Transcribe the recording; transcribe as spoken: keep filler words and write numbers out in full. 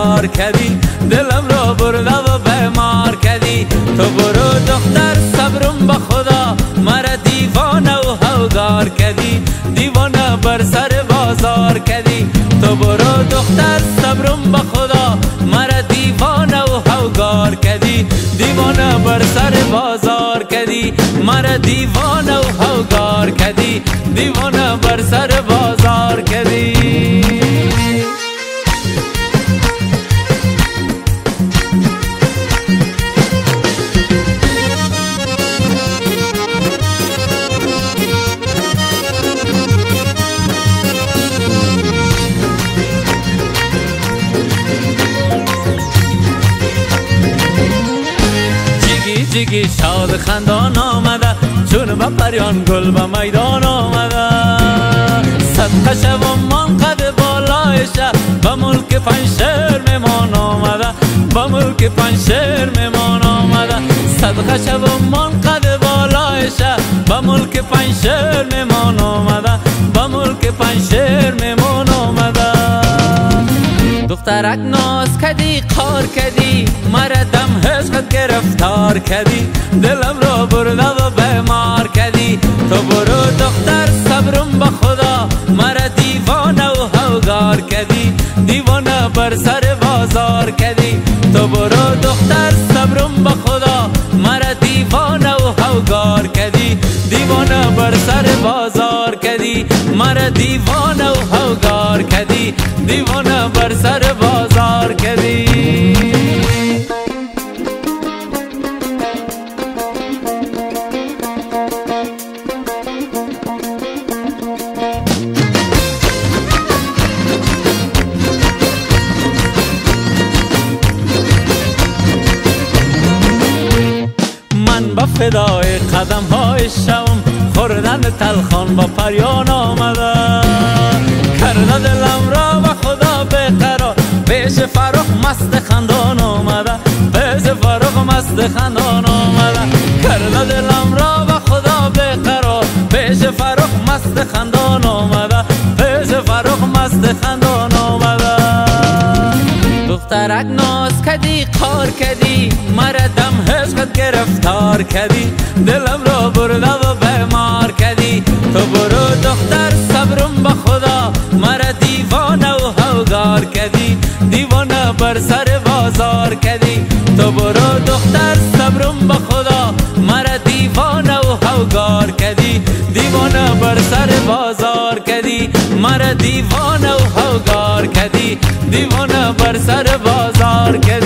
گرفتار کردی، دلم را برده و بیمار کردی. تو برو دختر صبرم به خدا، مرا دیوانه و هوگار کردی، دیوانه بر سر بازار کردی. تو برو دختر صبرم به خدا، مرا دیوانه و هوگار کردی، دیوانه بر سر بازار کردی. مرا دیوانه و هوگار کردی، دیوانه بر سر بازار کردی. جگی شاد خندان آمده، چون به پریان گل به میدان آمده. صدقه شومان قد بالایشه، به ملک پنشیر میمان آمده، به ملک پنشیر میمان آمده. صدقه شومان قد بالایشه، به ملک پنشیر میمان آمده، به ملک پنشیر میمان آمده. دخترک ناز کدی قار کدی، مرا دم عشقت گرفتار کدی، دلم را برده و بیمار کدی. تو برو دختر صبرم به خدا، مرا دیوانه و هوگار کدی، دیوانه بر سر بازار کدی. تو برو دختر صبرم به خدا، مرا دیوانه و هوگار کدی، دیوانه بر سر بازار کدی. مرا دیوانه و هوگار کدی، دیوانه بر سر بازار کدی. من به فدای قدم های شوم، خوردن تلخان با پریان آمده. کرده دلم را به خدا بقرار، پیش فرخ مست خندان آمده، پیش فرخ مست خندان آمده. کرده دلم را به خدا بقرار، پیش فرخ مست خندان آمده، پیش فرخ مست خندان آمده. دخترک ناز کدی قار کدی، مرا دم عشقت گرفتار کدی، دلم را برده و بیمار کدی. تو برو دختر صبرم به خدا، مرا دیوانه و هوگار کدی، دیوانه بر سر بازار کدی. تو برو دختر صبرم به خدا، مرا دیوانه و هوگار کدی، دیوانه بر سر بازار کدی. مرا دیوانه و هوگار کدی، دیوانه بر سر بازار کدی.